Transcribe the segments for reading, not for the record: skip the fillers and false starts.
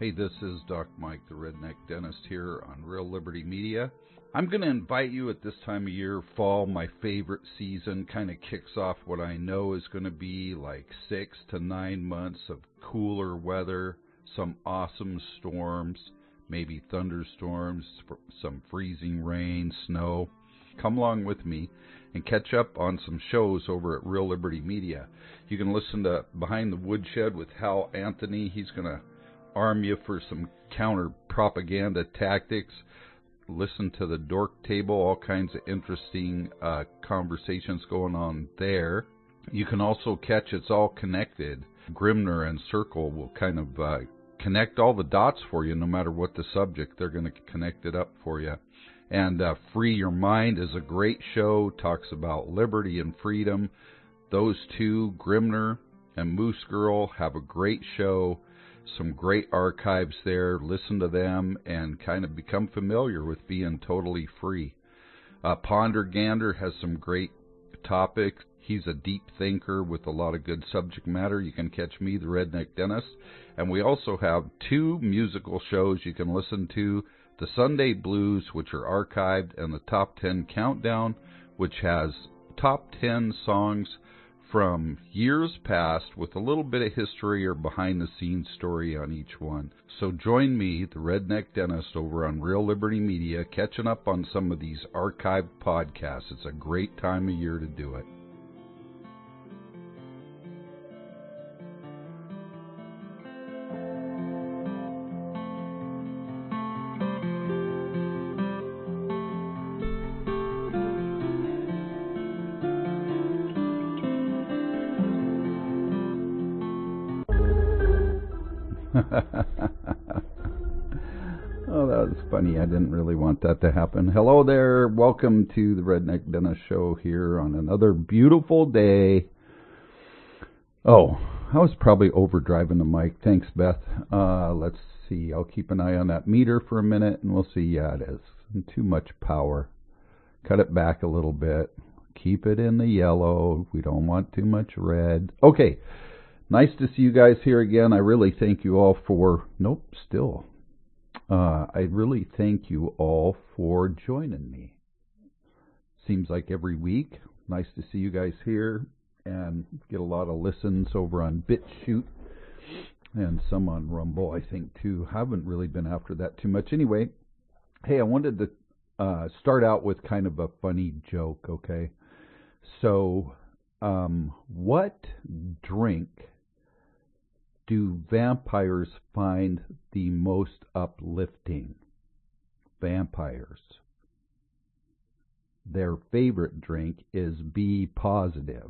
Hey, this is Doc Mike, the Redneck Dentist here on Real Liberty Media. I'm going to invite you at this time of year, fall, my favorite season, kind of kicks off what I know is going to be like 6 to 9 months of cooler weather, some awesome storms, maybe thunderstorms, some freezing rain, snow. Come along with me and catch up on some shows over at Real Liberty Media. You can listen to Behind the Woodshed with Hal Anthony. He's going to arm you for some counter-propaganda tactics. Listen to the Dork Table, all kinds of interesting conversations going on there. You can also catch It's All Connected. Grimner and Circle will kind of connect all the dots for you, no matter what the subject. They're going to connect it up for you. And Free Your Mind is a great show, talks about liberty and freedom. Those two, Grimner and Moose Girl, have a great show. Some great archives there. Listen to them and kind of become familiar with being totally free. Ponder Gander has some great topics. He's a deep thinker with a lot of good subject matter. You can catch me, the Redneck Dentist. And we also have 2 musical shows you can listen to. The Sunday Blues, which are archived, and the Top 10 Countdown, which has top 10 songs from years past with a little bit of history or behind-the-scenes story on each one. So join me, the Redneck Dentist, over on Real Liberty Media, catching up on some of these archived podcasts. It's a great time of year to do it. Oh, that was funny. I didn't really want that to happen. Hello there. Welcome to the Redneck Dentist Show here on another beautiful day. Oh, I was probably overdriving the mic. Thanks, Beth. Let's see. I'll keep an eye on that meter for a minute, and we'll see. Yeah, it is. Too much power. Cut it back a little bit. Keep it in the yellow. We don't want too much red. Okay. Nice to see you guys here again. I really thank you all for... I really thank you all for joining me. Seems like every week. Nice to see you guys here and get a lot of listens over on BitChute and some on Rumble, I think, too. Haven't really been after that too much. Anyway, hey, I wanted to start out with kind of a funny joke, okay? So, what drink do vampires find the most uplifting? Vampires. Their favorite drink is B positive.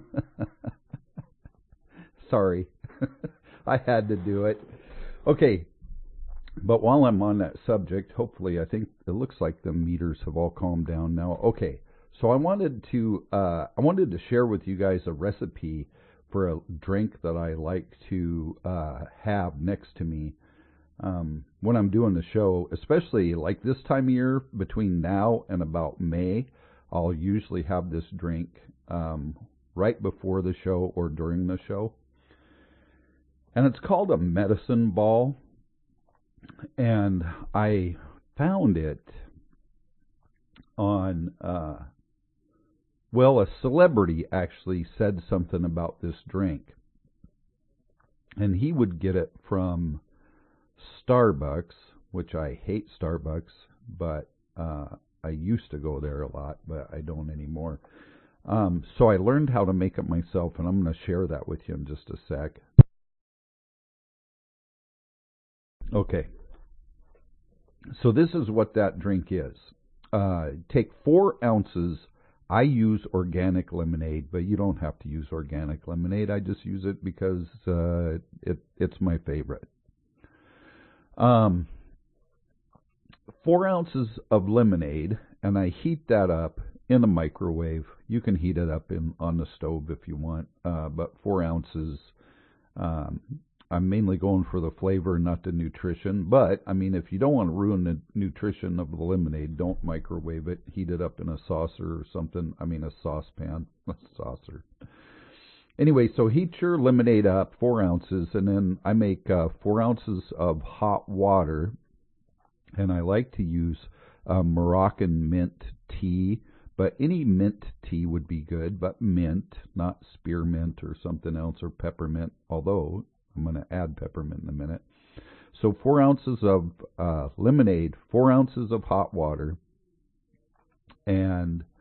Sorry. I had to do it. Okay. But while I'm on that subject, hopefully, I think it looks like the meters have all calmed down now. Okay. So I wanted to share with you guys a recipe for a drink that I like to have next to me when I'm doing the show, especially like this time of year, between now and about May. I'll usually have this drink right before the show or during the show. And it's called a medicine ball. And I found it on... Well, a celebrity actually said something about this drink. And he would get it from Starbucks, which I hate Starbucks, but I used to go there a lot, but I don't anymore. So I learned how to make it myself, and I'm going to share that with you in just a sec. Okay. So this is what that drink is. Take 4 ounces. I use organic lemonade, but you don't have to use organic lemonade. I just use it because it's my favorite. 4 ounces of lemonade, and I heat that up in a microwave. You can heat it up on the stove if you want, but 4 ounces. I'm mainly going for the flavor, not the nutrition. But, I mean, if you don't want to ruin the nutrition of the lemonade, don't microwave it. Heat it up in a saucer or something. I mean, a saucepan. A saucer. Anyway, so heat your lemonade up 4 ounces, and then I make 4 ounces of hot water, and I like to use Moroccan mint tea, but any mint tea would be good, but mint, not spearmint or something else, or peppermint, although I'm going to add peppermint in a minute. So 4 ounces of lemonade, 4 ounces of hot water, and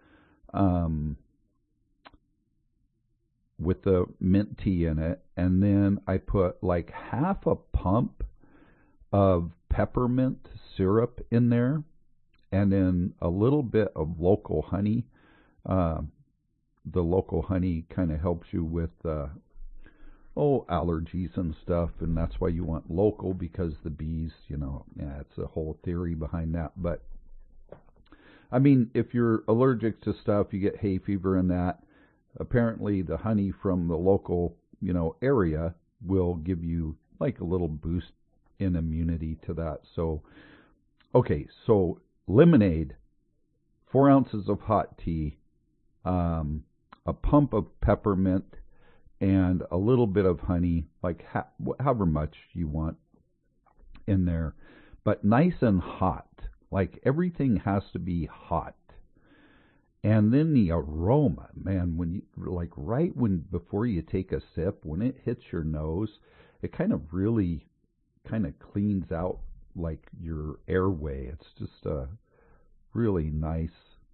with the mint tea in it, and then I put like half a pump of peppermint syrup in there, and then a little bit of local honey. The local honey kind of helps you with allergies and stuff, and that's why you want local, because the bees, it's a whole theory behind that. But I mean, if you're allergic to stuff, you get hay fever and that, apparently the honey from the local, area will give you like a little boost in immunity to that. So, okay, so lemonade, 4 ounces of hot tea, a pump of peppermint, and a little bit of honey, like however much you want in there, but nice and hot. Like everything has to be hot. And then the aroma, man, when you before you take a sip, when it hits your nose, it kind of really kind of cleans out like your airway. It's just a really nice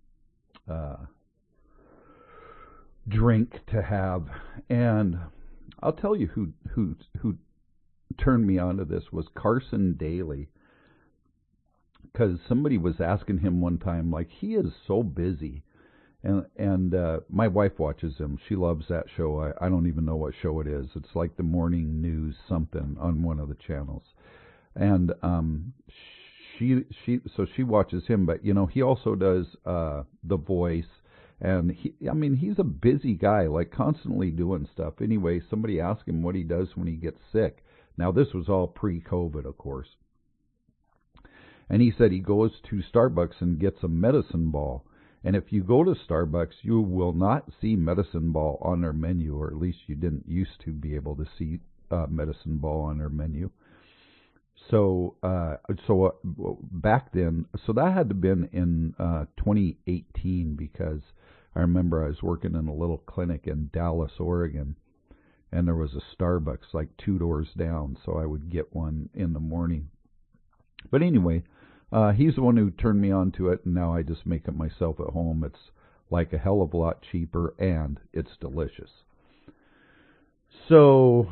drink to have. And I'll tell you who turned me onto this was Carson Daly, because somebody was asking him one time, like, he is so busy. And my wife watches him. She loves that show. I don't even know what show it is. It's like the morning news something on one of the channels. And she watches him, but he also does The Voice, and he's a busy guy, like constantly doing stuff. Anyway, somebody asked him what he does when he gets sick. Now this was all pre-COVID, of course. And he said he goes to Starbucks and gets a medicine ball. And if you go to Starbucks, you will not see medicine ball on their menu, or at least you didn't used to be able to see medicine ball on their menu. So back then, so that had to have been in 2018, because I remember I was working in a little clinic in Dallas, Oregon, and there was a Starbucks like 2 doors down, so I would get one in the morning. But anyway, he's the one who turned me on to it, and now I just make it myself at home. It's like a hell of a lot cheaper, and it's delicious. So,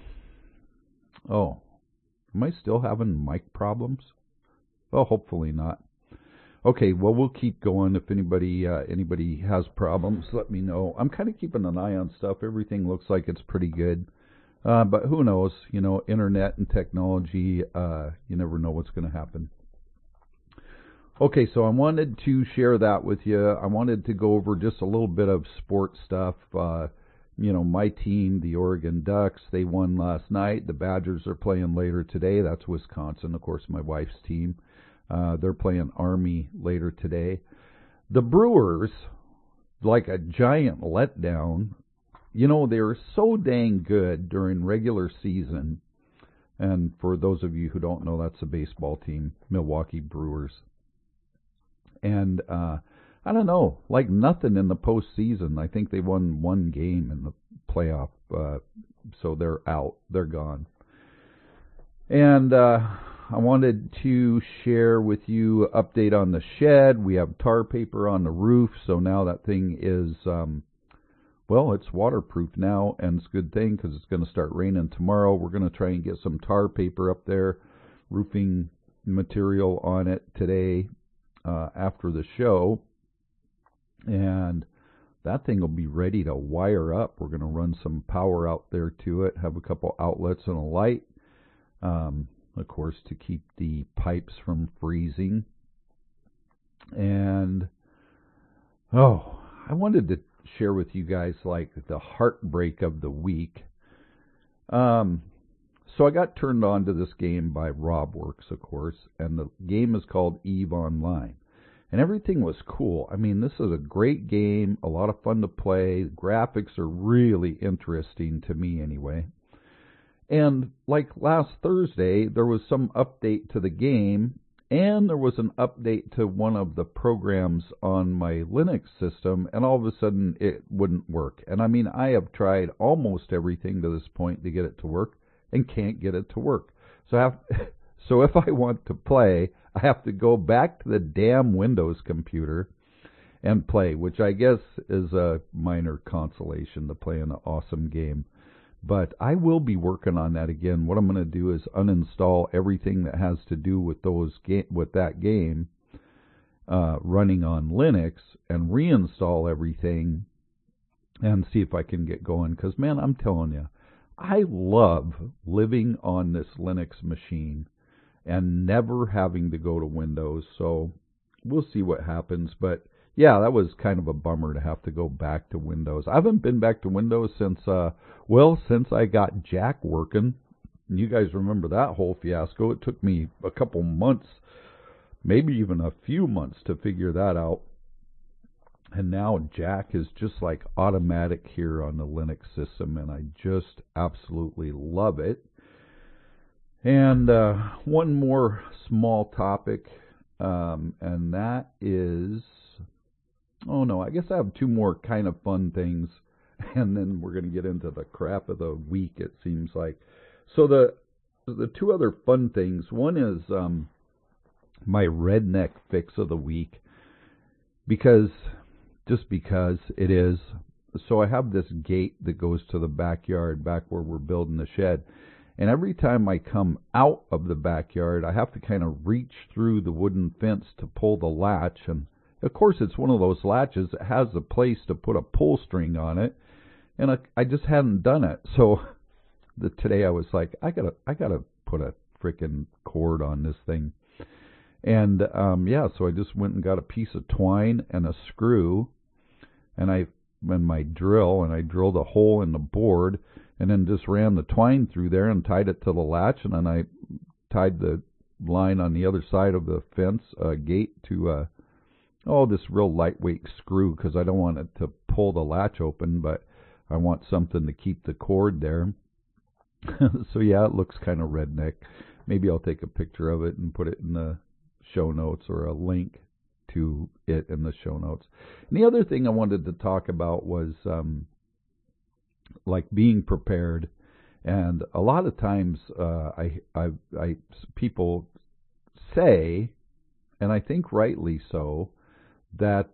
am I still having mic problems? Well, hopefully not. Okay, well, we'll keep going. If anybody has problems, let me know. I'm kind of keeping an eye on stuff. Everything looks like it's pretty good. But who knows? Internet and technology, you never know what's going to happen. Okay, so I wanted to share that with you. I wanted to go over just a little bit of sports stuff. My team, the Oregon Ducks, they won last night. The Badgers are playing later today. That's Wisconsin, of course, my wife's team. They're playing Army later today. The Brewers, like a giant letdown. They were so dang good during regular season. And for those of you who don't know, that's a baseball team, Milwaukee Brewers. And I don't know, like nothing in the postseason. I think they won one game in the playoff, so they're out. They're gone. And I wanted to share with you an update on the shed. We have tar paper on the roof, so now that thing is, it's waterproof now, and it's a good thing because it's going to start raining tomorrow. We're going to try and get some tar paper up there, roofing material on it today after the show. And that thing will be ready to wire up. We're going to run some power out there to it, have a couple outlets and a light, of course, to keep the pipes from freezing. And, I wanted to share with you guys, like, the heartbreak of the week. So I got turned on to this game by RobWorks, of course, and the game is called EVE Online. and everything was cool. I mean, this is a great game, a lot of fun to play. The graphics are really interesting to me anyway. And like last Thursday, there was some update to the game, and there was an update to one of the programs on my Linux system, and all of a sudden it wouldn't work. And I mean, I have tried almost everything to this point to get it to work, and can't get it to work. So if I want to play, I have to go back to the damn Windows computer and play, which I guess is a minor consolation to play an awesome game. But I will be working on that again. What I'm going to do is uninstall everything that has to do with that game running on Linux and reinstall everything and see if I can get going. Because, man, I'm telling you, I love living on this Linux machine and never having to go to Windows. So we'll see what happens. But yeah, that was kind of a bummer to have to go back to Windows. I haven't been back to Windows since I got Jack working. You guys remember that whole fiasco. It took me a couple months, maybe even a few months to figure that out. And now Jack is just like automatic here on the Linux system, and I just absolutely love it. And one more small topic, and that is... Oh, no, I guess I have two more kind of fun things, and then we're going to get into the crap of the week, it seems like. So the two other fun things, one is my redneck fix of the week, because it is. So I have this gate that goes to the backyard, back where we're building the shed, and every time I come out of the backyard, I have to kind of reach through the wooden fence to pull the latch, and of course, it's one of those latches that has a place to put a pull string on it, and I just hadn't done it. So today I was like, I gotta put a frickin' cord on this thing, and so I just went and got a piece of twine and a screw, and my drill, and I drilled a hole in the board, and then just ran the twine through there and tied it to the latch, and then I tied the line on the other side of the fence gate to this real lightweight screw, because I don't want it to pull the latch open, but I want something to keep the cord there. So yeah, it looks kind of redneck. Maybe I'll take a picture of it and put it in the show notes, or a link to it in the show notes. And the other thing I wanted to talk about was like being prepared. And a lot of times people say, and I think rightly so, that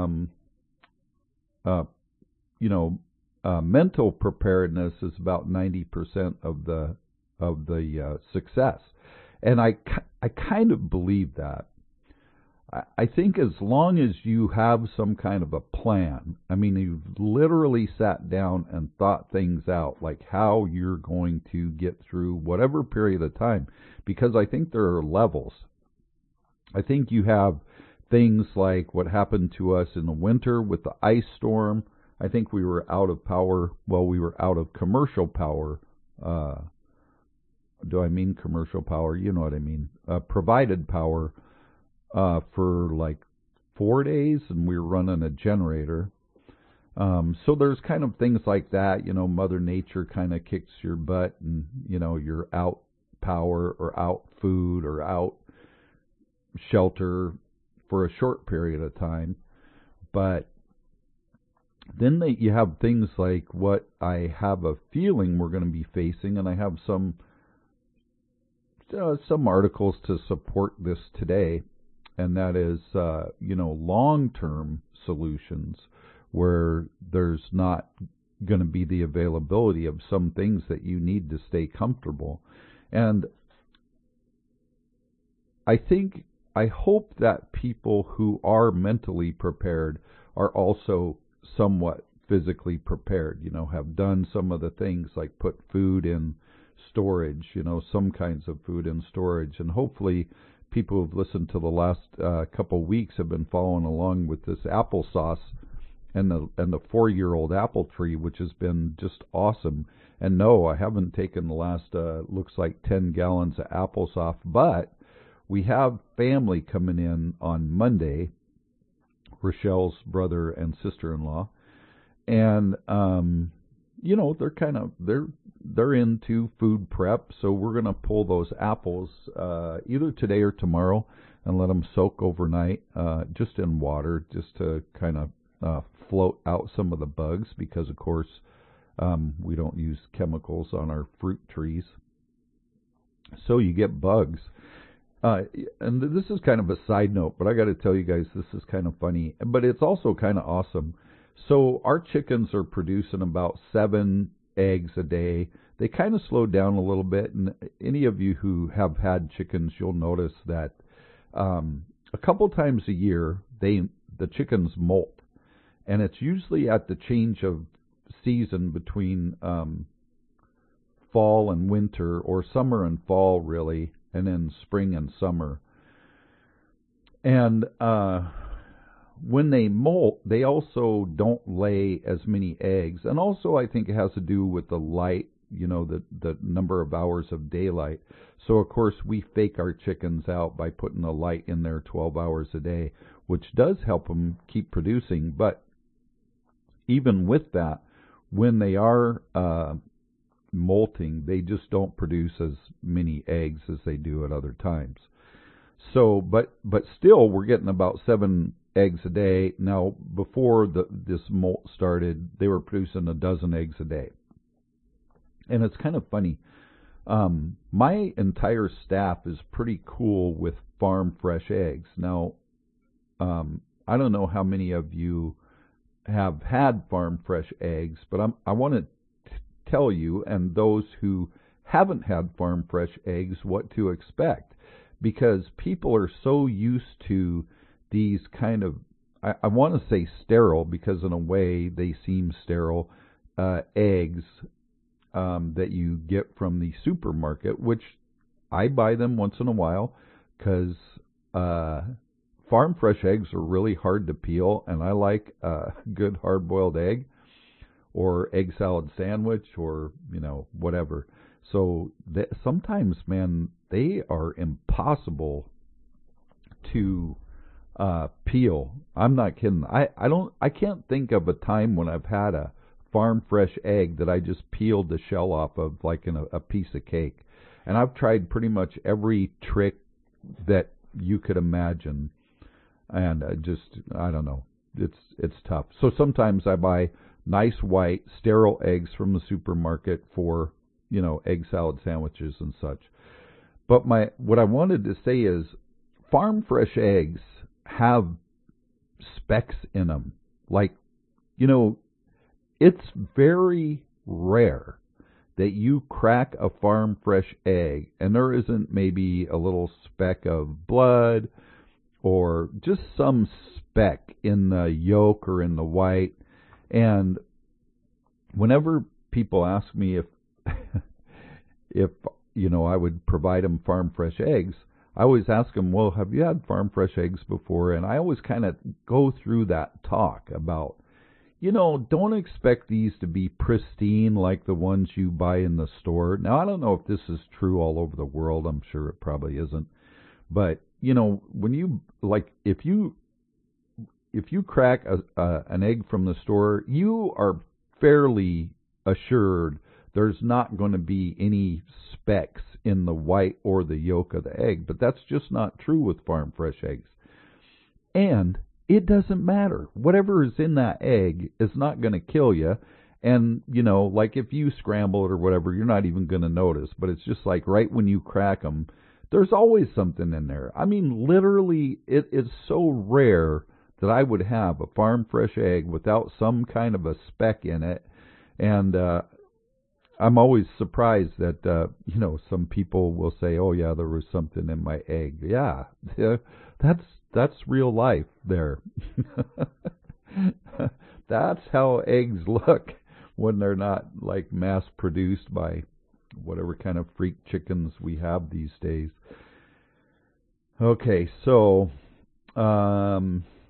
mental preparedness is about 90% of the success, and I kind of believe that. I think as long as you have some kind of a plan, I mean, you've literally sat down and thought things out, like how you're going to get through whatever period of time, because I think there are levels. I think you have things like what happened to us in the winter with the ice storm. I think we were out of power. Well, we were out of commercial power. Do I mean commercial power? You know what I mean. Provided power for like 4 days, and we were running a generator. So there's kind of things like that. Mother Nature kind of kicks your butt, and you're out power or out food or out shelter for a short period of time. But then you have things like what I have a feeling we're going to be facing, and I have some articles to support this today, and that is long-term solutions where there's not going to be the availability of some things that you need to stay comfortable. And I hope that people who are mentally prepared are also somewhat physically prepared, have done some of the things like put food in storage, some kinds of food in storage. And hopefully people who've listened to the last couple weeks have been following along with this applesauce and the 4-year-old apple tree, which has been just awesome. And no, I haven't taken the last, looks like 10 gallons of applesauce, but we have family coming in on Monday, Rochelle's brother and sister-in-law, and they're into food prep, so we're gonna pull those apples either today or tomorrow and let them soak overnight, just in water, just to kind of float out some of the bugs, because of course we don't use chemicals on our fruit trees, so you get bugs. And this is kind of a side note, but I got to tell you guys, this is kind of funny, but it's also kind of awesome. So our chickens are producing about 7 eggs a day. They kind of slowed down a little bit, and any of you who have had chickens, you'll notice that a couple times a year the chickens molt, and it's usually at the change of season between fall and winter, or summer and fall really, and then spring and summer. And when they molt, they also don't lay as many eggs. And also I think it has to do with the light, the number of hours of daylight. So of course we fake our chickens out by putting a light in there 12 hours a day, which does help them keep producing. But even with that, when they are molting, they just don't produce as many eggs as they do at other times. So, but still, we're getting about 7 eggs a day. Now, before this molt started, they were producing a dozen eggs a day. And it's kind of funny. My entire staff is pretty cool with farm fresh eggs. Now, I don't know how many of you have had farm fresh eggs, but I want to tell you, and those who haven't had farm fresh eggs, what to expect, because people are so used to these kind of, I want to say sterile, because in a way they seem sterile, eggs that you get from the supermarket, which I buy them once in a while, because farm fresh eggs are really hard to peel, and I like a good hard-boiled egg, or egg salad sandwich, or whatever. So sometimes, man, they are impossible to peel. I'm not kidding. I can't think of a time when I've had a farm fresh egg that I just peeled the shell off of, like in a piece of cake. And I've tried pretty much every trick that you could imagine, and I don't know. It's tough. So sometimes I buy nice white sterile eggs from the supermarket for egg salad sandwiches and such. But what I wanted to say is, farm fresh eggs have specks in them. Like, it's very rare that you crack a farm fresh egg and there isn't maybe a little speck of blood or just some speck in the yolk or in the white. And whenever people ask me if I would provide them farm fresh eggs, I always ask them, well, have you had farm fresh eggs before? And I always kind of go through that talk about, don't expect these to be pristine like the ones you buy in the store. Now, I don't know if this is true all over the world. I'm sure it probably isn't. But, when you, if you crack an egg from the store, you are fairly assured there's not going to be any specks in the white or the yolk of the egg. But that's just not true with farm fresh eggs. And it doesn't matter. Whatever is in that egg is not going to kill you. And, if you scramble it or whatever, you're not even going to notice. But it's just like right when you crack them, there's always something in there. I mean, literally, it is so rare that I would have a farm fresh egg without some kind of a speck in it. And I'm always surprised that, some people will say, oh, yeah, there was something in my egg. Yeah, that's real life there. That's how eggs look when they're not, mass produced by whatever kind of freak chickens we have these days. Okay, so, I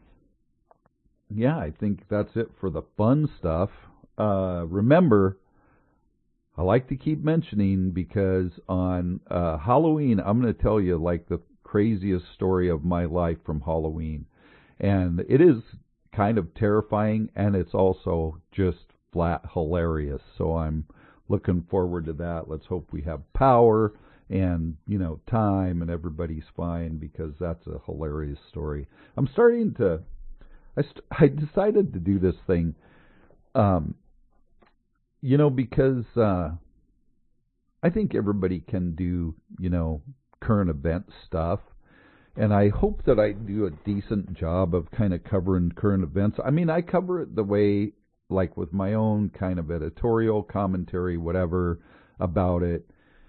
think that's it for the fun stuff. Remember, I like to keep mentioning, because on Halloween, I'm going to tell you the craziest story of my life from Halloween. And it is kind of terrifying, and it's also just flat hilarious. So I'm looking forward to that. Let's hope we have power and, time and everybody's fine, because that's a hilarious story. I'm starting to I decided to do this thing because I think everybody can do, current event stuff. And I hope that I do a decent job of kind of covering current events. I mean, I cover it the way, like with my own kind of editorial commentary, whatever, about it.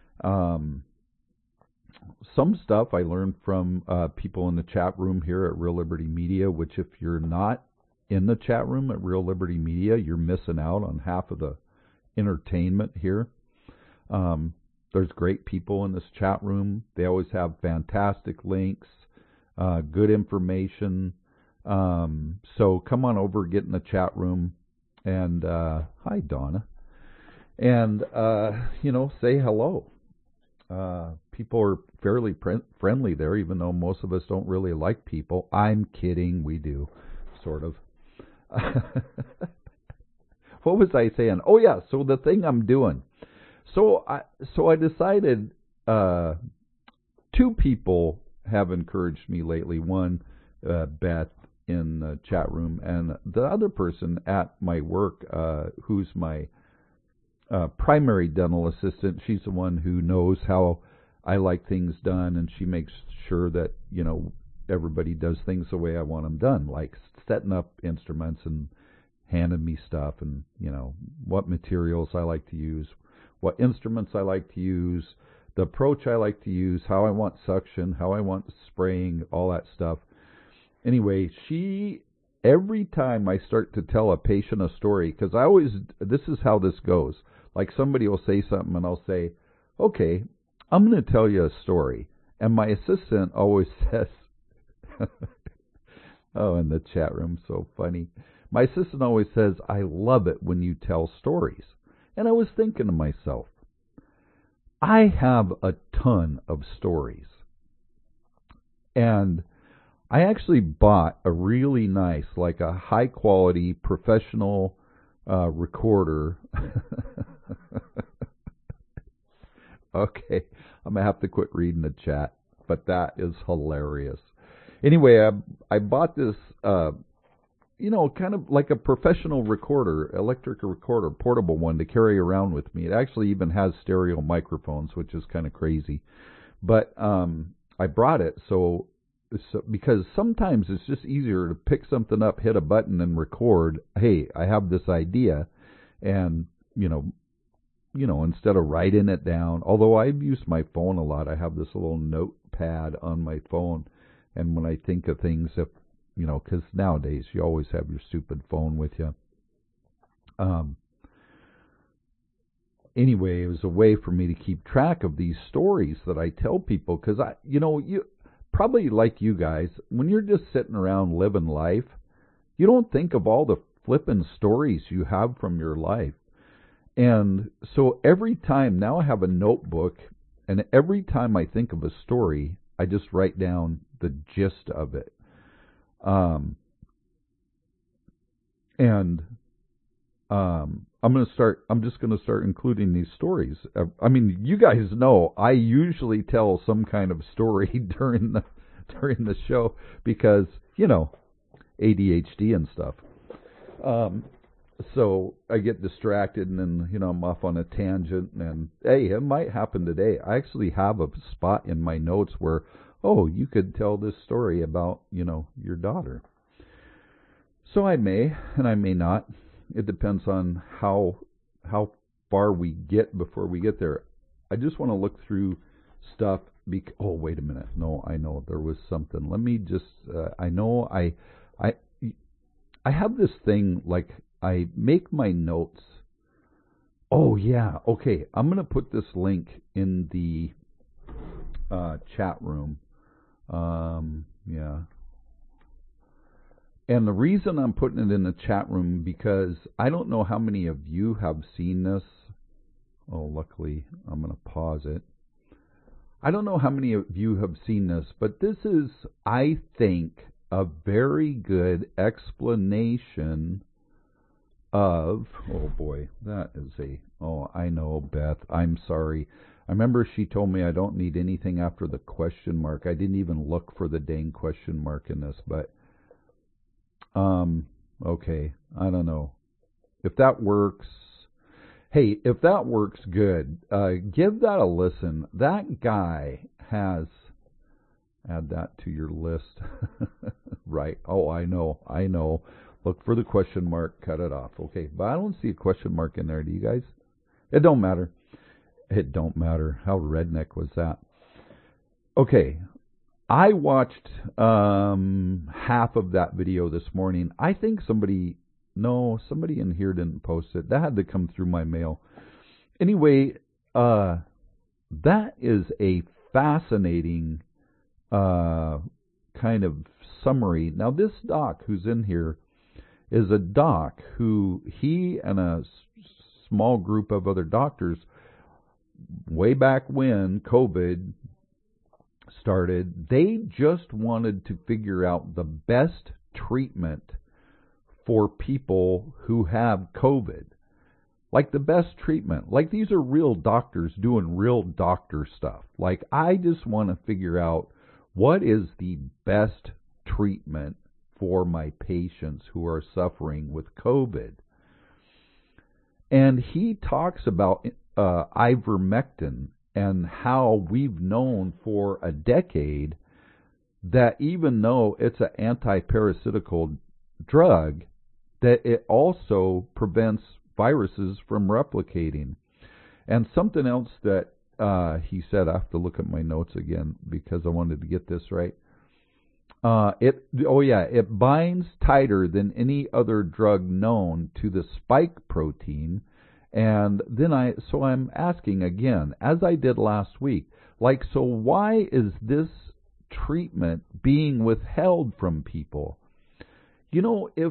Some stuff I learned from people in the chat room here at Real Liberty Media, which if you're not in the chat room at Real Liberty Media, you're missing out on half of the entertainment here. There's great people in this chat room. They always have fantastic links, good information. So come on over, get in the chat room, and hi, Donna. And, say hello. People are fairly friendly there, even though most of us don't really like people. I'm kidding. We do, sort of. What was I saying? Oh, yeah, so the thing I'm doing. So I decided, two people have encouraged me lately. One, Beth in the chat room, and the other person at my work, who's my primary dental assistant. She's the one who knows how I like things done, and she makes sure that, everybody does things the way I want them done, like setting up instruments and handing me stuff, and, what materials I like to use, what instruments I like to use, the approach I like to use, how I want suction, how I want spraying, all that stuff. Anyway, every time I start to tell a patient a story, because this is how this goes. Like somebody will say something and I'll say, okay, I'm going to tell you a story. And my assistant always says, oh, in the chat room, so funny. My assistant always says, I love it when you tell stories. And I was thinking to myself, I have a ton of stories. And I actually bought a really nice, like a high-quality professional recorder. Okay, I'm going to have to quit reading the chat, but that is hilarious. Anyway, I bought this, kind of like a professional recorder, electric recorder, portable one to carry around with me. It actually even has stereo microphones, which is kind of crazy. But I brought it so because sometimes it's just easier to pick something up, hit a button, and record. Hey, I have this idea, and instead of writing it down. Although I've used my phone a lot, I have this little notepad on my phone, and when I think of things, because nowadays you always have your stupid phone with you. Anyway, it was a way for me to keep track of these stories that I tell people, because you probably like you guys, when you're just sitting around living life, you don't think of all the flippin' stories you have from your life. And so every time, now I have a notebook, and every time I think of a story, I just write down the gist of it. I'm just going to start including these stories. I mean, you guys know I usually tell some kind of story during the show because, ADHD and stuff. So I get distracted, and then, I'm off on a tangent, and hey, it might happen today. I actually have a spot in my notes where, oh, you could tell this story about, your daughter. So I may, and I may not. It depends on how far we get before we get there. I just want to look through stuff. Oh, wait a minute. No, I know there was something. Let me just. I know I have this thing, like I make my notes. Oh yeah. Okay. I'm going to put this link in the chat room. Yeah. And the reason I'm putting it in the chat room, because I don't know how many of you have seen this. Oh, luckily, I'm going to pause it. I don't know how many of you have seen this, but this is, I think, a very good explanation of, oh boy, that is I know, Beth, I'm sorry. I remember she told me I don't need anything after the question mark. I didn't even look for the dang question mark in this, but, okay, I don't know. If that works, hey, if that works, good. Give that a listen. That guy has, add that to your list. Right. Oh, I know. Look for the question mark, cut it off. Okay, but I don't see a question mark in there. Do you guys? It don't matter. It don't matter. How redneck was that? Okay, I watched half of that video this morning. I think somebody in here didn't post it. That had to come through my mail. Anyway, that is a fascinating kind of summary. Now, this doc who's in here is a doc who he and a small group of other doctors, way back when COVID started, they just wanted to figure out the best treatment for people who have COVID. Like the best treatment. Like these are real doctors doing real doctor stuff. Like I just want to figure out what is the best treatment for my patients who are suffering with COVID. And he talks about ivermectin and how we've known for a decade that even though it's an anti-parasitical drug, that it also prevents viruses from replicating. And something else that he said, I have to look at my notes again because I wanted to get this right. It binds tighter than any other drug known to the spike protein. And then I'm asking again, as I did last week, so why is this treatment being withheld from people? You know, if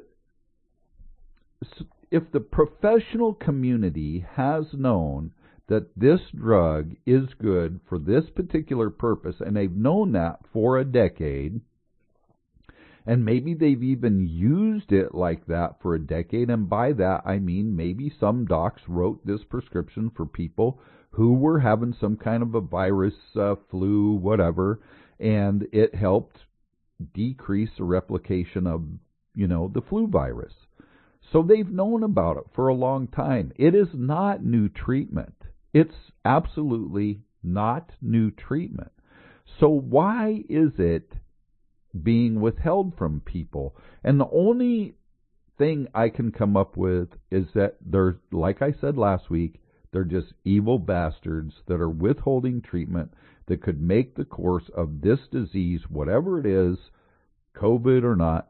the professional community has known that this drug is good for this particular purpose, and they've known that for a decade, and maybe they've even used it like that for a decade, and by that I mean maybe some docs wrote this prescription for people who were having some kind of a virus, flu, whatever, and it helped decrease the replication of, the flu virus. So they've known about it for a long time. It is not new treatment. It's absolutely not new treatment. So why is it being withheld from people? And the only thing I can come up with is that they're, like I said last week, they're just evil bastards that are withholding treatment that could make the course of this disease, whatever it is, COVID or not,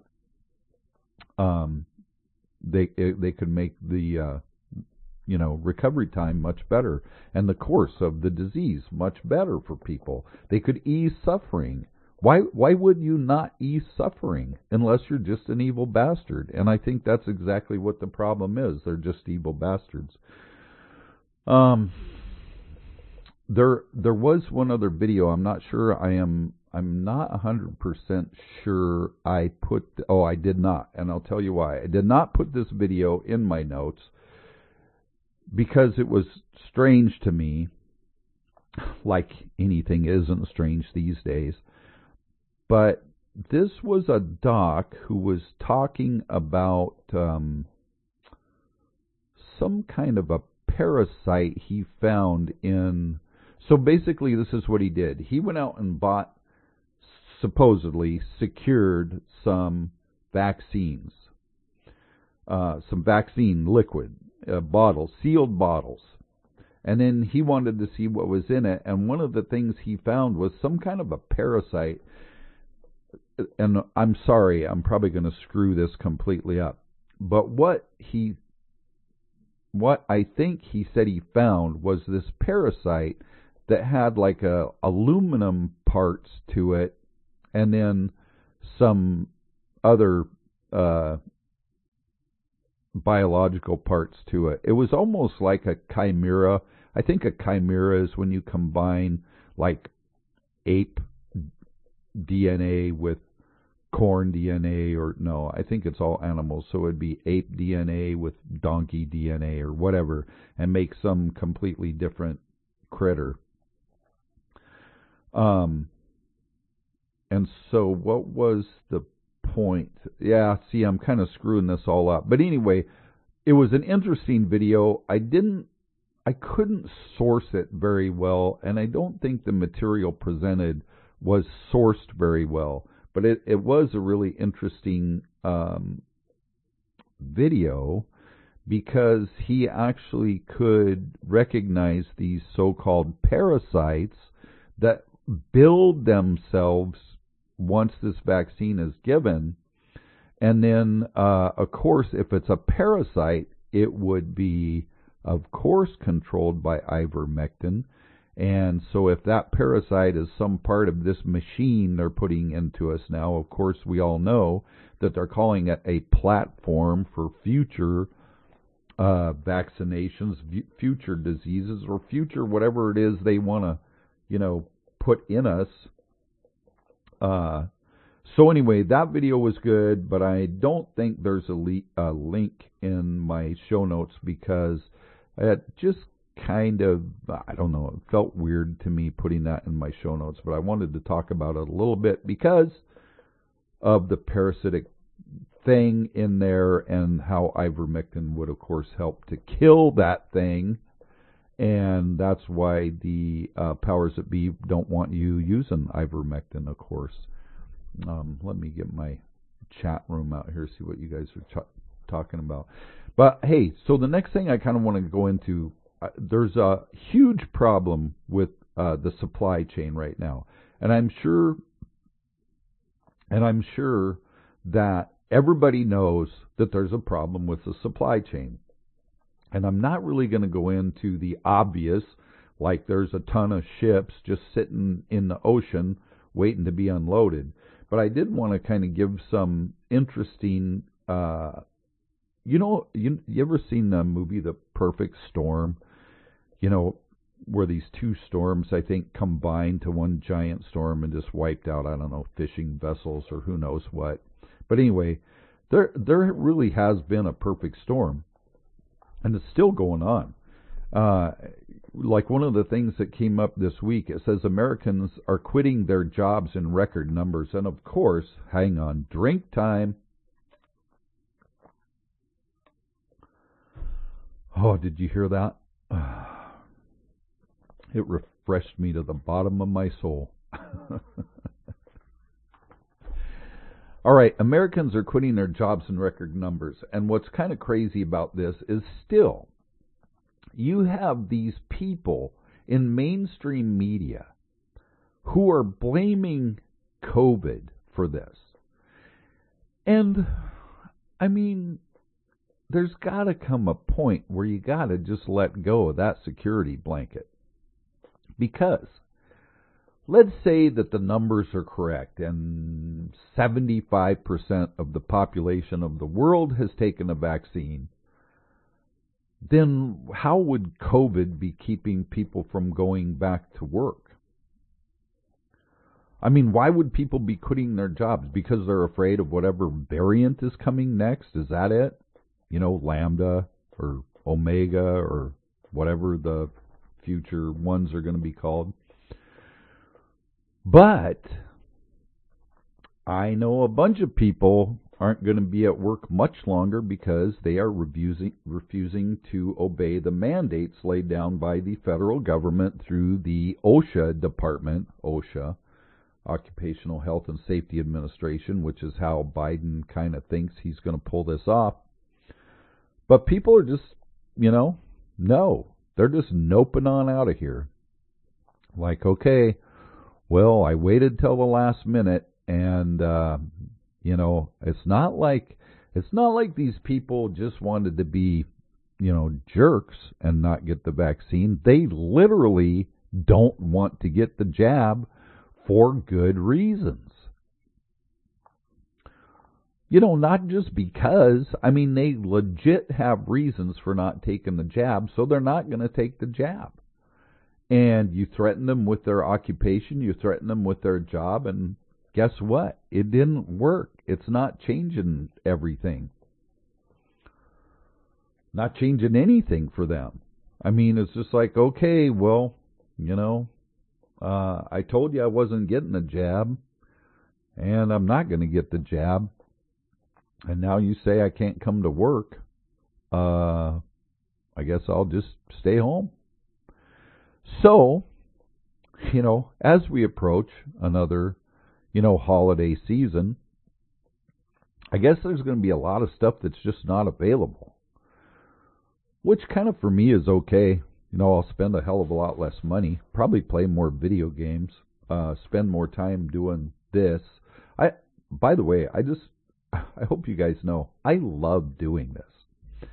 they could make the recovery time much better and the course of the disease much better for people. They could ease suffering. Why would you not ease suffering unless you're just an evil bastard? And I think that's exactly what the problem is. They're just evil bastards. There was one other video. I'm not sure. I'm not 100% sure I did not, and I'll tell you why. I did not put this video in my notes because it was strange to me, like anything isn't strange these days. But this was a doc who was talking about some kind of a parasite he found in... So basically this is what he did. He went out and supposedly secured some vaccines, some vaccine liquid, bottles, sealed bottles. And then he wanted to see what was in it. And one of the things he found was some kind of a parasite. And I'm sorry, I'm probably going to screw this completely up. But what I think he said he found was this parasite that had like aluminum parts to it, and then some other biological parts to it. It was almost like a chimera. I think a chimera is when you combine like ape DNA with corn DNA, or no, I think it's all animals. So it'd be ape DNA with donkey DNA or whatever, and make some completely different critter. And so what was the point? Yeah, see, I'm kind of screwing this all up. But anyway, it was an interesting video. I couldn't source it very well, and I don't think the material presented was sourced very well. But it was a really interesting video, because he actually could recognize these so-called parasites that build themselves once this vaccine is given. And then, of course, if it's a parasite, it would be, of course, controlled by ivermectin. And so if that parasite is some part of this machine they're putting into us now, of course, we all know that they're calling it a platform for future vaccinations, future diseases, or future whatever it is they want to, put in us. So anyway, that video was good, but I don't think there's a link in my show notes, because it just kind of, I don't know, it felt weird to me putting that in my show notes, but I wanted to talk about it a little bit because of the parasitic thing in there, and how ivermectin would, of course, help to kill that thing. And that's why the powers that be don't want you using ivermectin, of course. Let me get my chat room out here, see what you guys are talking about. But hey, so the next thing I kind of want to go into, there's a huge problem with the supply chain right now, and I'm sure that everybody knows that there's a problem with the supply chain. And I'm not really going to go into the obvious, like there's a ton of ships just sitting in the ocean waiting to be unloaded. But I did want to kind of give some interesting, you ever seen the movie The Perfect Storm? Where these two storms, I think, combined to one giant storm and just wiped out, I don't know, fishing vessels or who knows what. But anyway, there really has been a perfect storm. And it's still going on. Like one of the things that came up this week, it says Americans are quitting their jobs in record numbers. And of course, hang on, drink time. Oh, did you hear that? It refreshed me to the bottom of my soul. All right, Americans are quitting their jobs in record numbers. And what's kind of crazy about this is still, you have these people in mainstream media who are blaming COVID for this. And, I mean, there's got to come a point where you got to just let go of that security blanket. Because let's say that the numbers are correct and 75% of the population of the world has taken a vaccine. Then how would COVID be keeping people from going back to work? I mean, why would people be quitting their jobs? Because they're afraid of whatever variant is coming next? Is that it? Lambda or Omega or whatever the future ones are going to be called. But I know a bunch of people aren't going to be at work much longer because they are refusing to obey the mandates laid down by the federal government through the OSHA department, OSHA, Occupational Health and Safety Administration, which is how Biden kind of thinks he's going to pull this off. But people are just, no, they're just noping on out of here. Like, okay, well, I waited till the last minute, and it's not like these people just wanted to be, jerks and not get the vaccine. They literally don't want to get the jab for good reasons. Not just because. I mean, they legit have reasons for not taking the jab, so they're not going to take the jab. And you threaten them with their occupation, you threaten them with their job, and guess what? It didn't work. It's not changing everything. Not changing anything for them. I mean, it's just like, okay, well, I told you I wasn't getting a jab, and I'm not going to get the jab, and now you say I can't come to work. I guess I'll just stay home. So, as we approach another, holiday season, I guess there's going to be a lot of stuff that's just not available, which kind of for me is okay. I'll spend a hell of a lot less money, probably play more video games, spend more time doing this. By the way, I hope you guys know, I love doing this.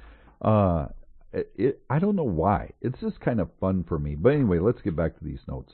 I don't know why. It's just kind of fun for me. But anyway, let's get back to these notes.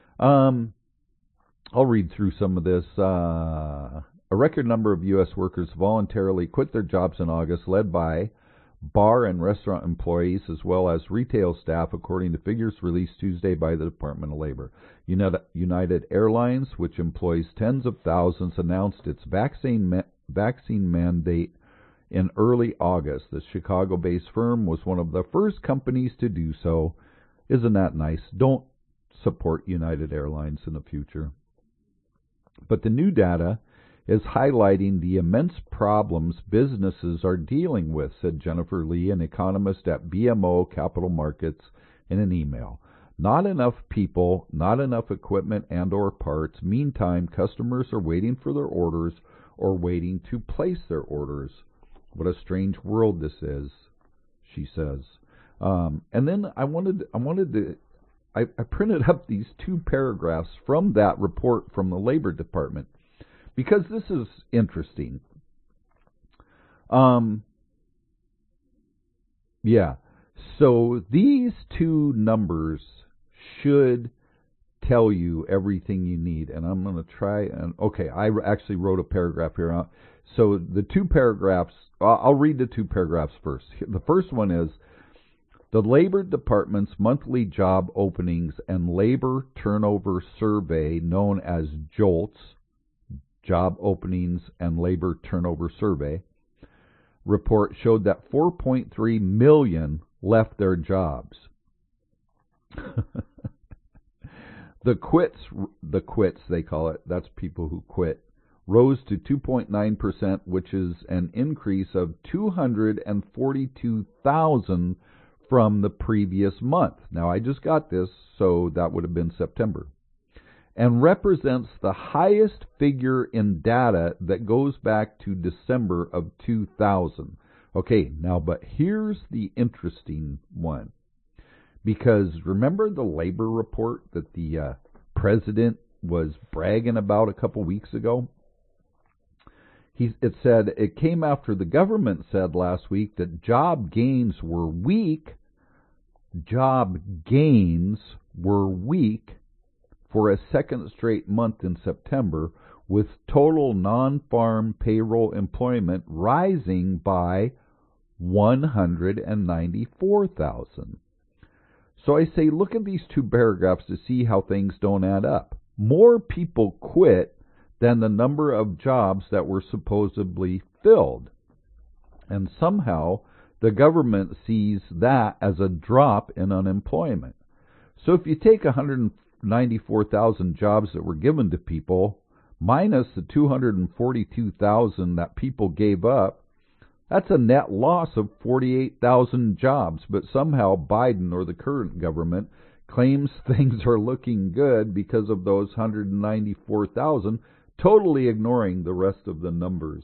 I'll read through some of this. A record number of U.S. workers voluntarily quit their jobs in August, led by bar and restaurant employees as well as retail staff, according to figures released Tuesday by the Department of Labor. United Airlines, which employs tens of thousands, announced its vaccine mandate in early August. The Chicago-based firm was one of the first companies to do so. Isn't that nice? Don't support United Airlines in the future. But the new data is highlighting the immense problems businesses are dealing with, said Jennifer Lee, an economist at BMO Capital Markets, in an email. Not enough people, not enough equipment and or parts. Meantime, customers are waiting for their orders or waiting to place their orders. What a strange world this is, she says. And then I printed up these two paragraphs from that report from the Labor Department, because this is interesting. So these two numbers should tell you everything you need. And I'm going to try and... Okay, I actually wrote a paragraph here. So the two paragraphs... I'll read the two paragraphs first. The first one is, the Labor Department's monthly job openings and labor turnover survey, known as JOLTS, Job Openings and Labor Turnover Survey, report showed that 4.3 million left their jobs. The quits, they call it, that's people who quit, rose to 2.9%, which is an increase of 242,000 from the previous month. Now, I just got this, so that would have been September. And represents the highest figure in data that goes back to December of 2000. Okay, now, but here's the interesting one. Because remember the labor report that the president was bragging about a couple weeks ago? It said it came after the government said last week that job gains were weak. Job gains were weak for a second straight month in September, with total non-farm payroll employment rising by 194,000. So I say, look at these two paragraphs to see how things don't add up. More people quit than the number of jobs that were supposedly filled. And somehow the government sees that as a drop in unemployment. So if you take 194,000 jobs that were given to people, minus the 242,000 that people gave up, that's a net loss of 48,000 jobs. But somehow Biden, or the current government, claims things are looking good because of those 194,000, totally ignoring the rest of the numbers.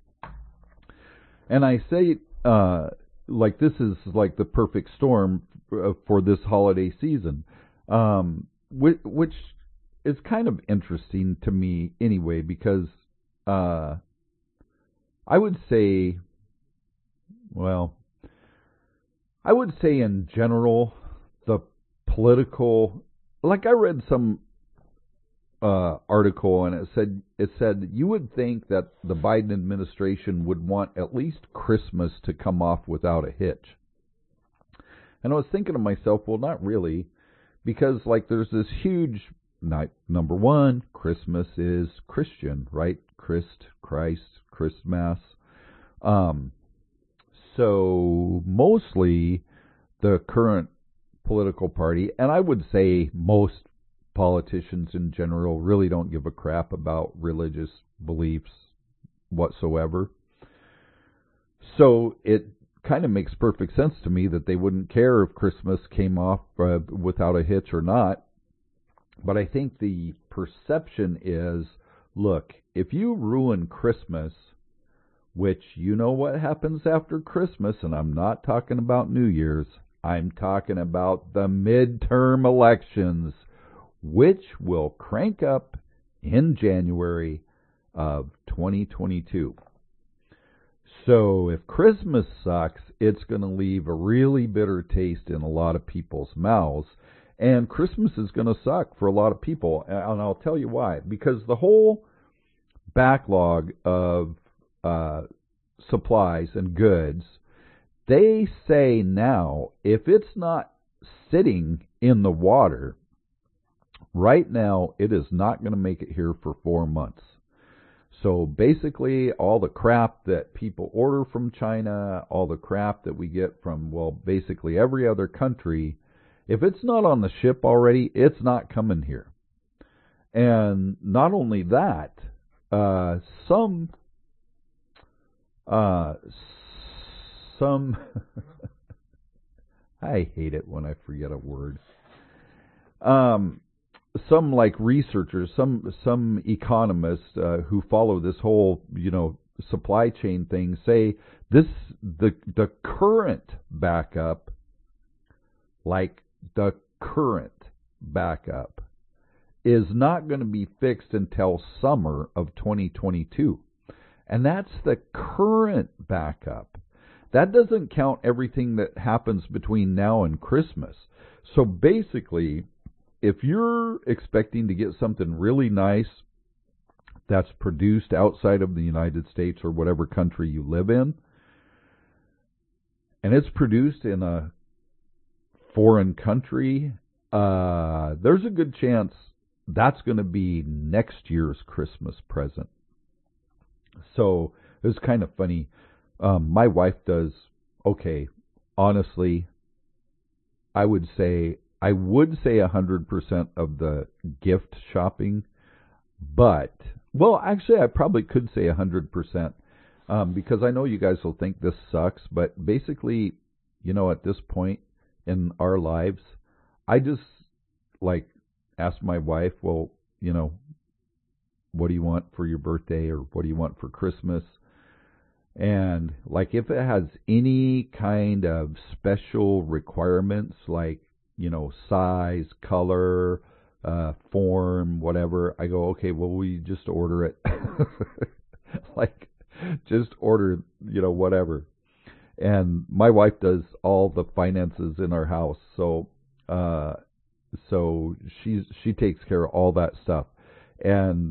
And I say, like this is like the perfect storm for this holiday season, which is kind of interesting to me anyway, because I would say in general, the political, like I read some article and it said you would think that the Biden administration would want at least Christmas to come off without a hitch. And I was thinking to myself, well, not really, because like there's this huge number one, Christmas is Christian, right? Christ, Christmas. So mostly the current political party, and I would say most politicians in general really don't give a crap about religious beliefs whatsoever. So it kind of makes perfect sense to me that they wouldn't care if Christmas came off without a hitch or not. But I think the perception is, look, if you ruin Christmas, which you know what happens after Christmas, and I'm not talking about New Year's, I'm talking about the midterm elections, which will crank up in January of 2022. So if Christmas sucks, it's going to leave a really bitter taste in a lot of people's mouths. And Christmas is going to suck for a lot of people. And I'll tell you why. Because the whole backlog of supplies and goods, they say now, if it's not sitting in the water, right now it is not going to make it here for 4 months. So basically, all the crap that people order from China, all the crap that we get from, well, basically every other country, if it's not on the ship already, it's not coming here. And not only that, some I hate it when I forget a word. Some like researchers, some economists who follow this whole, supply chain thing say the current backup, is not going to be fixed until summer of 2022. And that's the current backup. That doesn't count everything that happens between now and Christmas. So basically, if you're expecting to get something really nice that's produced outside of the United States or whatever country you live in, and it's produced in a foreign country, there's a good chance that's going to be next year's Christmas present. So it was kind of funny. My wife does, honestly, I would say 100% of the gift shopping, but, well, actually, I probably could say 100%, because I know you guys will think this sucks, but basically, at this point in our lives, I just, ask my wife, well, what do you want for your birthday, or what do you want for Christmas? And, if it has any kind of special requirements, size, color, form, whatever, I go, okay, well, we just order it. Just order, whatever. And my wife does all the finances in our house, so she takes care of all that stuff. And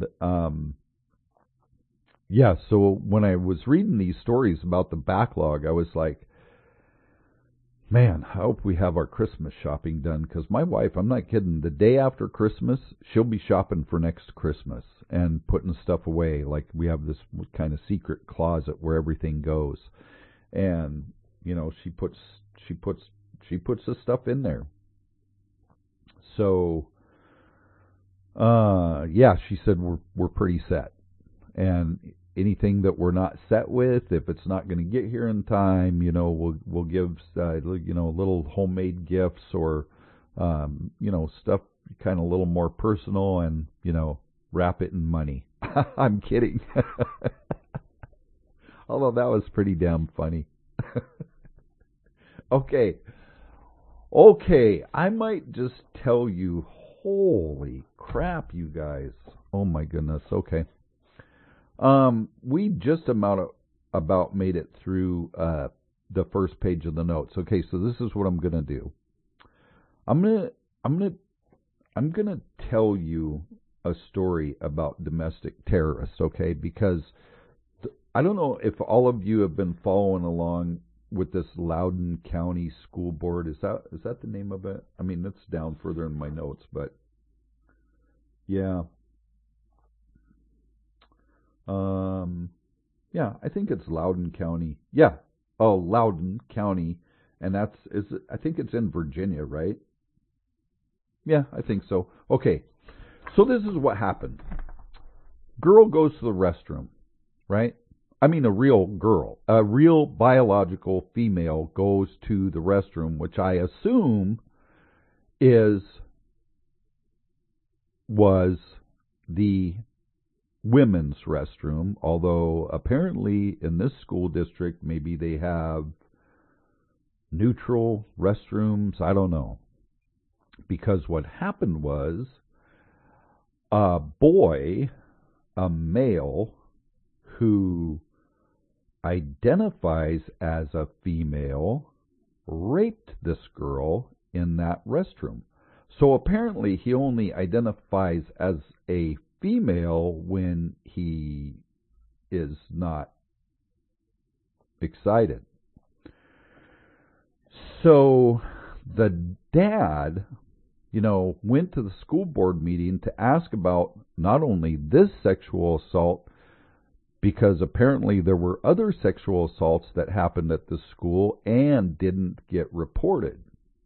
so when I was reading these stories about the backlog, I was like, man, I hope we have our Christmas shopping done, because my wife, I'm not kidding, the day after Christmas, she'll be shopping for next Christmas and putting stuff away. We have this kind of secret closet where everything goes. And, she puts the stuff in there. So, she said we're pretty set. And anything that we're not set with, if it's not going to get here in time, we'll give little homemade gifts, or stuff kind of a little more personal, and wrap it in money. I'm kidding. Although that was pretty damn funny. Okay, I might just tell you, holy crap, you guys. Oh my goodness, okay. We just about made it through the first page of the notes. Okay, so this is what I'm gonna do. I'm gonna tell you a story about domestic terrorists, okay? Because I don't know if all of you have been following along with this Loudoun County School Board. Is that the name of it? I mean, it's down further in my notes, but Yeah. Yeah, I think it's Loudoun County. Yeah. Oh, Loudoun County, and I think it's in Virginia, right? Yeah, I think so. Okay. So this is what happened. Girl goes to the restroom, right? I mean, a real girl, a real biological female goes to the restroom, which I assume is was the women's restroom, although apparently in this school district maybe they have neutral restrooms. I don't know. Because what happened was a boy, a male, who identifies as a female, raped this girl in that restroom. So apparently he only identifies as a female when he is not excited. So the dad, went to the school board meeting to ask about not only this sexual assault, because apparently there were other sexual assaults that happened at the school and didn't get reported.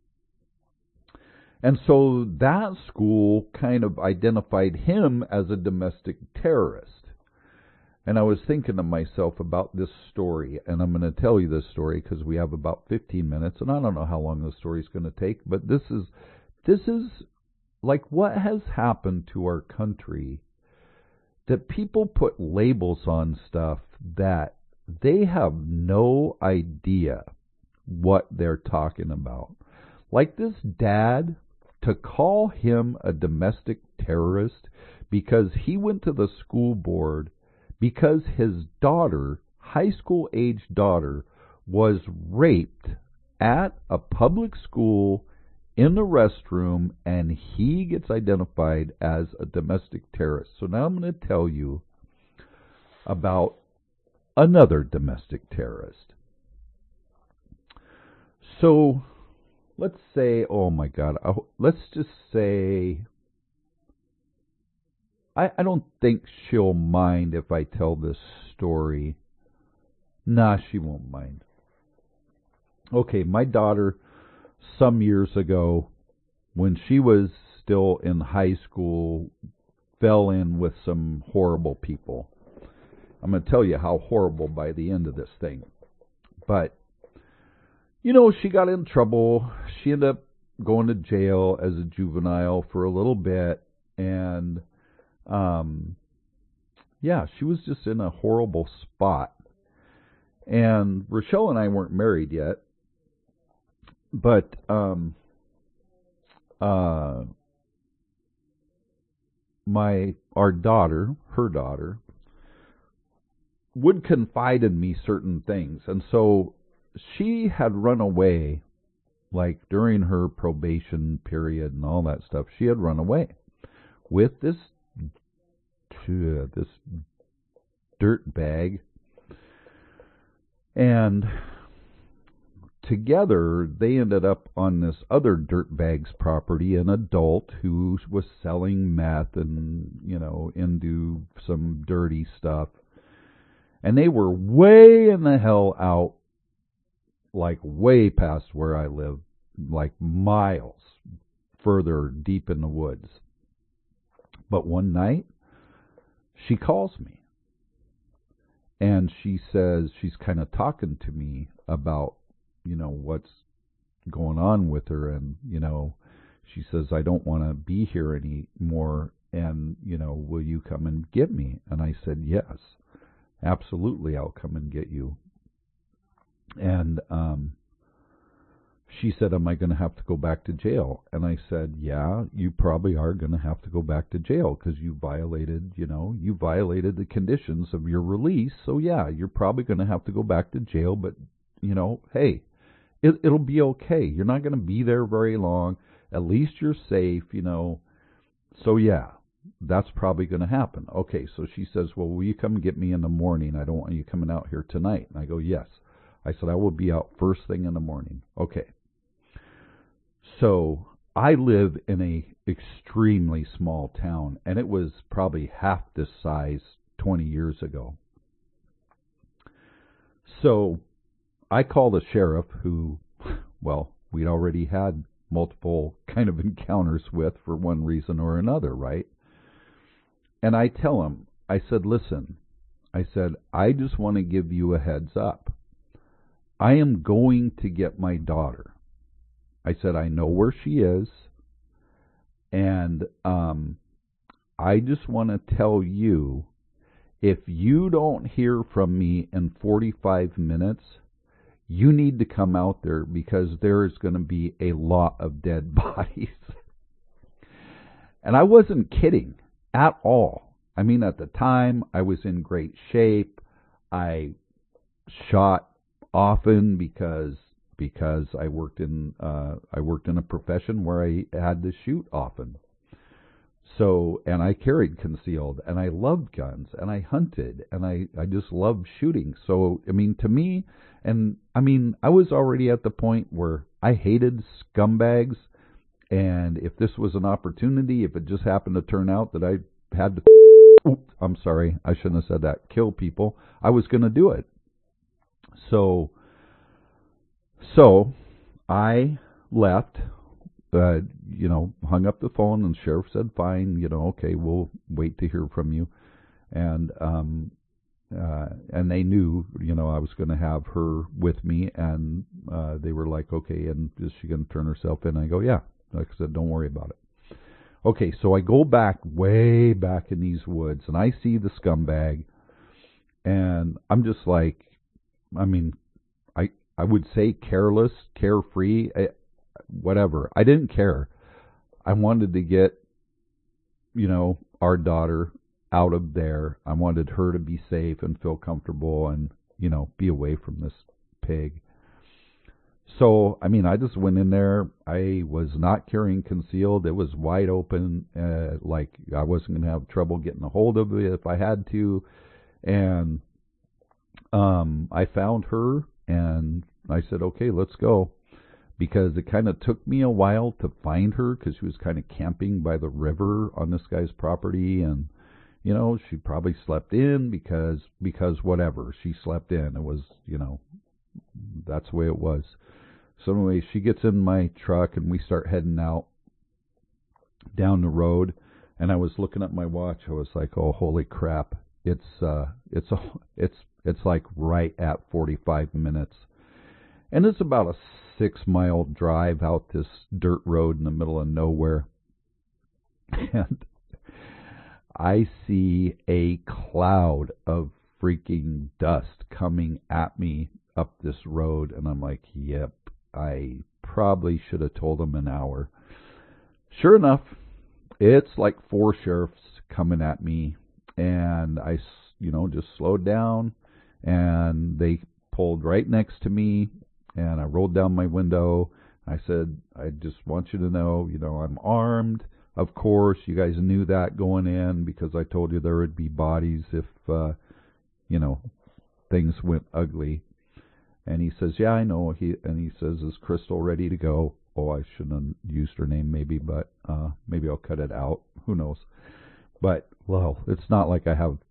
And so that school kind of identified him as a domestic terrorist. And I was thinking to myself about this story, and I'm going to tell you this story because we have about 15 minutes, and I don't know how long the story is going to take, but this is like what has happened to our country, that people put labels on stuff that they have no idea what they're talking about. Like this dad, to call him a domestic terrorist because he went to the school board because his daughter, high school age daughter, was raped at a public school in the restroom, and he gets identified as a domestic terrorist. So now I'm going to tell you about another domestic terrorist. So let's say, oh my God, let's just say, I don't think she'll mind if I tell this story. Nah, she won't mind. Okay, my daughter, some years ago, when she was still in high school, fell in with some horrible people. I'm going to tell you how horrible by the end of this thing. But, she got in trouble. She ended up going to jail as a juvenile for a little bit. And, she was just in a horrible spot. And Rochelle and I weren't married yet. But, her daughter, would confide in me certain things. And so she had run away, like during her probation period and all that stuff. She had run away with this dirt bag. And together, they ended up on this other dirtbag's property, an adult who was selling meth and, into some dirty stuff. And they were way in the hell out, like way past where I live, like miles further deep in the woods. But one night, she calls me. And she says, she's kind of talking to me about, what's going on with her. And, she says, I don't want to be here anymore. And, will you come and get me? And I said, yes, absolutely. I'll come and get you. And, she said, am I going to have to go back to jail? And I said, yeah, you probably are going to have to go back to jail because you violated the conditions of your release. So yeah, you're probably going to have to go back to jail, but, hey, it'll be okay. You're not going to be there very long. At least you're safe, So yeah, that's probably going to happen. Okay, so she says, well, will you come get me in the morning? I don't want you coming out here tonight. And I go, yes. I said, I will be out first thing in the morning. Okay. So I live in a extremely small town, and it was probably half this size 20 years ago. So I called the sheriff, who, well, we'd already had multiple kind of encounters with for one reason or another, right? And I tell him, I said, listen, I said, I just want to give you a heads up. I am going to get my daughter. I said, I know where she is, and I just want to tell you, if you don't hear from me in 45 minutes, you need to come out there because there is going to be a lot of dead bodies. And I wasn't kidding at all. I mean, at the time, I was in great shape. I shot often because I worked in a profession where I had to shoot often. So, and I carried concealed, and I loved guns, and I hunted, and I just loved shooting. So, I mean, to me, and I mean, I was already at the point where I hated scumbags, and if this was an opportunity, if it just happened to turn out that I had to, I'm sorry, I shouldn't have said that, kill people, I was going to do it. So I left. Hung up the phone, and the sheriff said, fine, okay, we'll wait to hear from you. And they knew, I was going to have her with me, and they were like, okay, and is she going to turn herself in? I go, yeah. Like I said, don't worry about it. Okay, so I go back, way back in these woods, and I see the scumbag, and I'm just like, I mean, I would say careless, carefree, whatever. I didn't care. I wanted to get, our daughter out of there. I wanted her to be safe and feel comfortable and, be away from this pig. So, I mean, I just went in there. I was not carrying concealed. It was wide open. Like I wasn't going to have trouble getting a hold of it if I had to. And I found her, and I said, okay, let's go. Because it kind of took me a while to find her, because she was kind of camping by the river on this guy's property, and she probably slept in because whatever, she slept in. It was, that's the way it was. So anyway, she gets in my truck, and we start heading out down the road, and I was looking at my watch. I was like, oh, holy crap. It's like right at 45 minutes. And it's about a 6-mile drive out this dirt road in the middle of nowhere. And I see a cloud of freaking dust coming at me up this road. And I'm like, yep, I probably should have told them an hour. Sure enough, it's like 4 sheriffs coming at me. And I, just slowed down. And they pulled right next to me. And I rolled down my window. I said, I just want you to know, I'm armed. Of course, you guys knew that going in because I told you there would be bodies if, things went ugly. And he says, yeah, I know. He says, is Crystal ready to go? Oh, I shouldn't have used her name maybe, but maybe I'll cut it out. Who knows? But, well, it's not like I have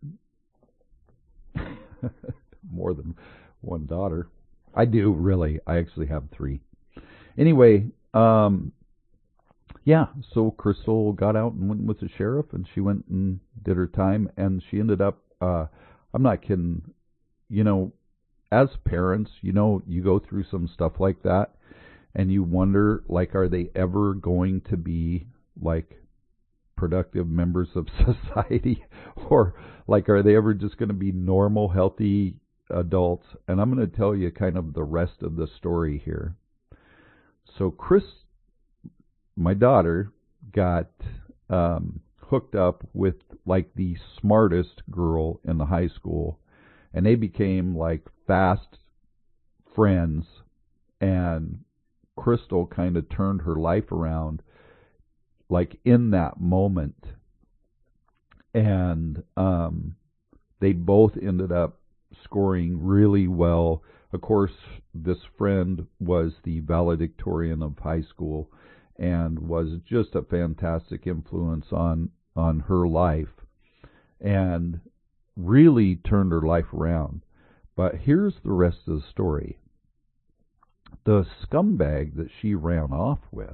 more than one daughter. I do, really. I actually have 3. Anyway, yeah, so Crystal got out and went with the sheriff, and she went and did her time, and she ended up, I'm not kidding, as parents, you go through some stuff like that, and you wonder, like, are they ever going to be, like, productive members of society? Or, like, are they ever just going to be normal, healthy adults? And I'm going to tell you kind of the rest of the story here. So Chris, my daughter, got hooked up with like the smartest girl in the high school, and they became like fast friends, and Crystal kind of turned her life around like in that moment. And they both ended up scoring really well. Of course, this friend was the valedictorian of high school, and was just a fantastic influence on her life and really turned her life around. But here's the rest of the story. The scumbag that she ran off with,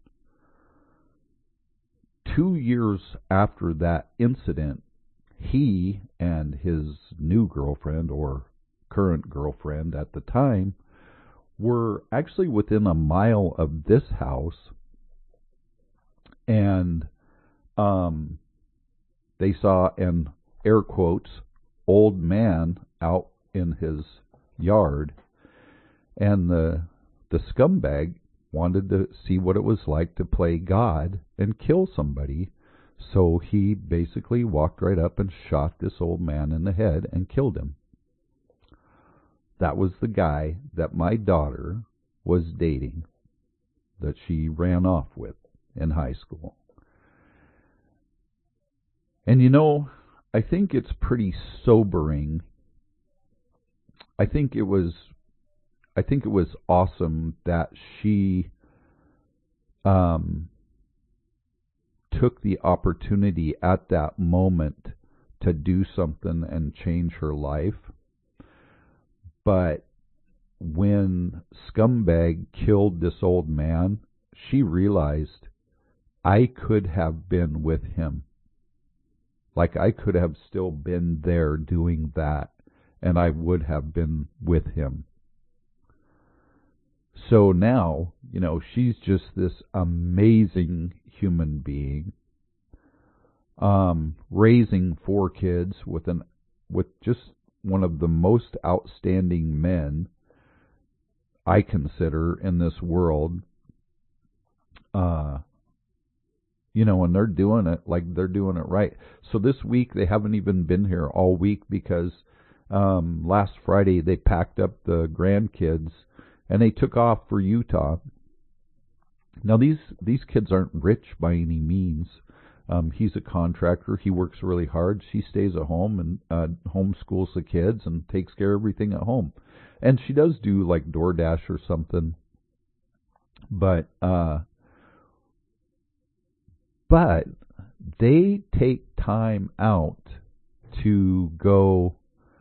2 years after that incident, he and his new girlfriend, or current girlfriend at the time, were actually within a mile of this house, and they saw an, air quotes, old man out in his yard, and the scumbag wanted to see what it was like to play God and kill somebody, so he basically walked right up and shot this old man in the head and killed him. That was the guy that my daughter was dating, that she ran off with in high school. And you know, I think it's pretty sobering. I think it was awesome that she took the opportunity at that moment to do something and change her life. But when scumbag killed this old man, she realized, I could have been with him. Like, I could have still been there doing that, and I would have been with him. So now, you know, she's just this amazing human being, raising 4 kids with just one of the most outstanding men I consider in this world. You know, and they're doing it like they're doing it right. So this week they haven't even been here all week because last Friday they packed up the grandkids and they took off for Utah. Now these kids aren't rich by any means. He's a contractor. He works really hard. She stays at home and homeschools the kids and takes care of everything at home. And she does do like DoorDash or something. But they take time out to go,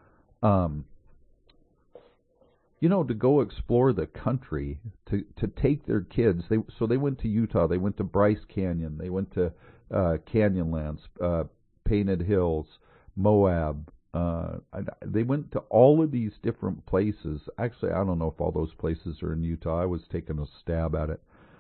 to go explore the country, to take their kids. So they went to Utah. They went to Bryce Canyon. They went to Canyonlands, Painted Hills, Moab. They went to all of these different places. Actually, I don't know if all those places are in Utah. I was taking a stab at it.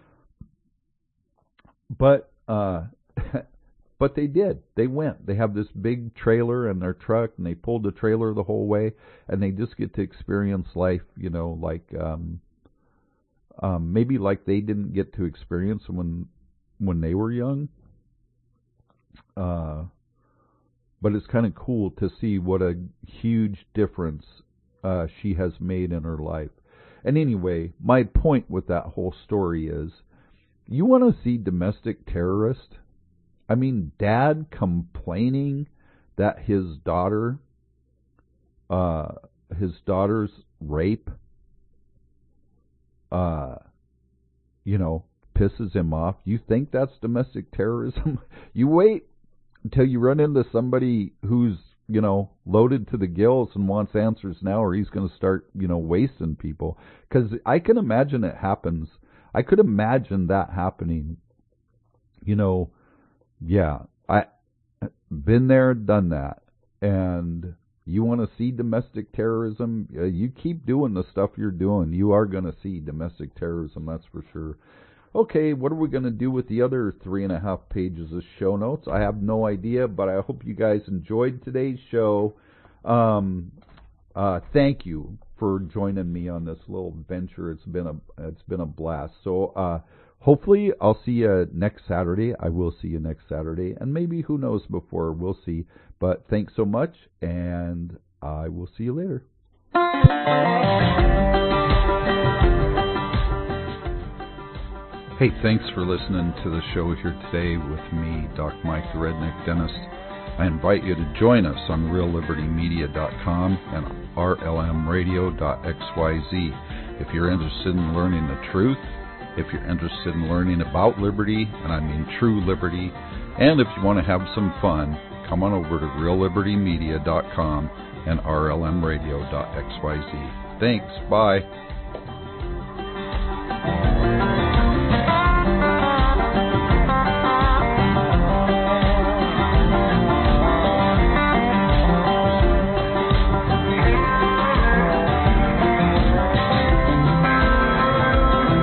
But they did. They went. They have this big trailer in their truck, and they pulled the trailer the whole way, and they just get to experience life, like maybe like they didn't get to experience when they were young. But it's kind of cool to see what a huge difference she has made in her life. And anyway, my point with that whole story is, you want to see domestic terrorist? I mean, dad complaining that his daughter's rape, pisses him off. You think that's domestic terrorism? You wait until you run into somebody who's, loaded to the gills and wants answers now, or he's going to start, wasting people. Because I can imagine it happens. I could imagine that happening. Yeah, I been there, done that. And you want to see domestic terrorism? You keep doing the stuff you're doing. You are going to see domestic terrorism, that's for sure. Okay, what are we going to do with the other 3.5 pages of show notes? I have no idea, but I hope you guys enjoyed today's show. Thank you for joining me on this little venture. It's been a blast. So hopefully I'll see you next Saturday. I will see you next Saturday, and maybe, who knows, before. We'll see. But thanks so much, and I will see you later. Hey, thanks for listening to the show here today with me, Doc Mike the Redneck Dentist. I invite you to join us on reallibertymedia.com and rlmradio.xyz. If you're interested in learning the truth, if you're interested in learning about liberty, and I mean true liberty, and if you want to have some fun, come on over to reallibertymedia.com and rlmradio.xyz. Thanks. Bye.